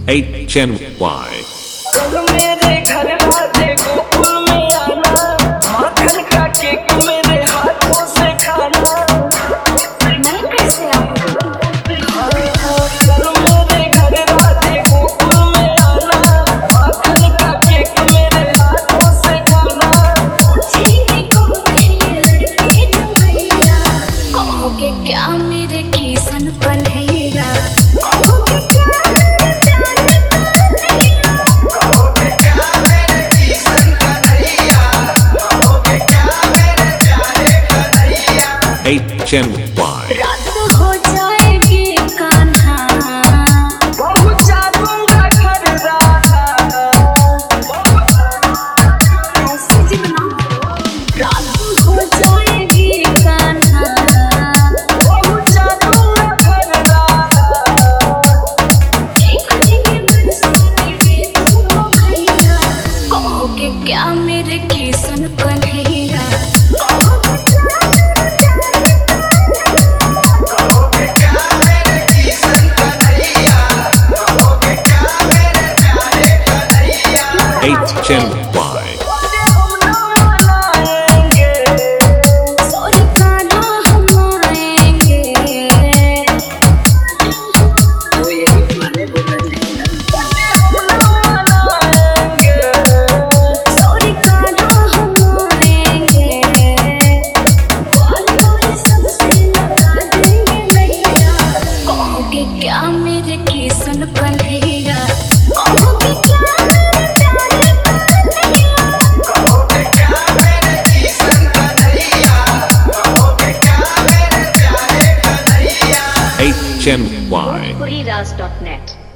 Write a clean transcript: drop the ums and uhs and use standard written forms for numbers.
HNY। मेरे घर राधे गोकुल में आना, माखन का केक मेरे हाथों से खाना। मैं कैसे आऊँगा? मेरे घर राधे गोकुल में आना, माखन का केक मेरे हाथों से खाना। जीने को मेरी लड़की जो भैया, कहोगे क्या मेरे किसन कन्हैया? कहोगे क्या मेरे प्यारे कन्हैया? कहोगे क्या मेरे किसन कन्हैया? कहोगे क्या मेरे प्यारे कन्हैया? HNY। रात हो जाएगी कान्हा, पहुंचा दूंगा घर राधा। ऐसे जी बनाओ। रात हो जाएगी कान्हा, पहुंचा दूंगा घर राधा। कहोगे क्या मेरे किसन कन्हैया? कहोगे क्या मेरे किसन कन्हैया? कहोगे क्या मेरे प्यारे कन्हैया? HNY। हम ना मनाएंगे, सॉरी कान्हा हम आएंगे। सॉरी कान्हा हम आएंगे। वाले सबसे लगा देंगे नैया। कहोगे क्या मेरे किसन कन्हैया? कहोगे क्या मेरे प्यारे कन्हैया? कहोगे क्या मेरे किसन कन्हैया? कहोगे क्या मेरे प्यारे कन्हैया? HNY। Kuriras.net